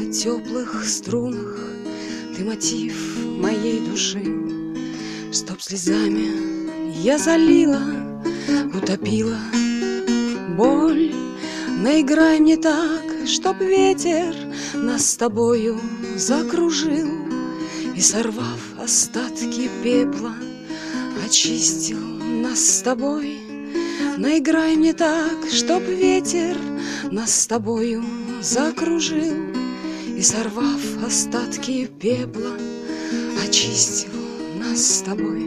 теплых струнах ты мотив моей души, чтоб слезами я залила, утопила боль. Наиграй мне так, чтоб ветер нас с тобою закружил и, сорвав остатки пепла, очистил нас с тобой. Наиграй мне так, чтоб ветер нас с тобою закружил и, сорвав остатки пепла, очистил нас с тобой.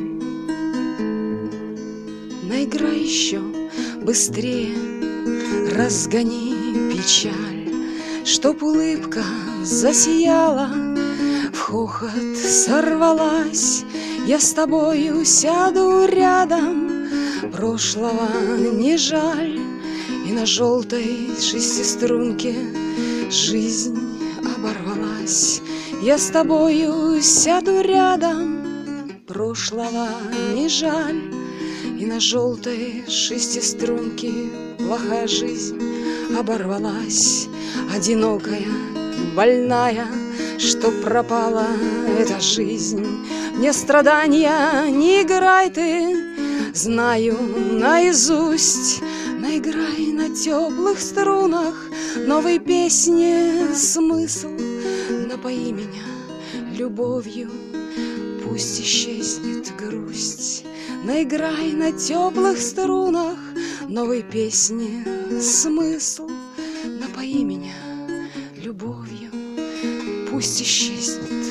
Наиграй еще быстрее, разгони печаль, чтоб улыбка засияла, в хохот сорвалась. Я с тобою сяду рядом, прошлого не жаль, и на желтой шестиструнке жизнь оборвалась. Я с тобою сяду рядом, прошлого не жаль, и на желтой шестиструнке плохая жизнь оборвалась. Одинокая, больная, что пропала эта жизнь. Мне страдания не играй ты, знаю наизусть. Наиграй на теплых струнах новой песни смысл. Напои меня любовью, пусть исчезнет грусть. Наиграй на теплых струнах новой песни смысл. Напои меня любовью, пусть исчезнет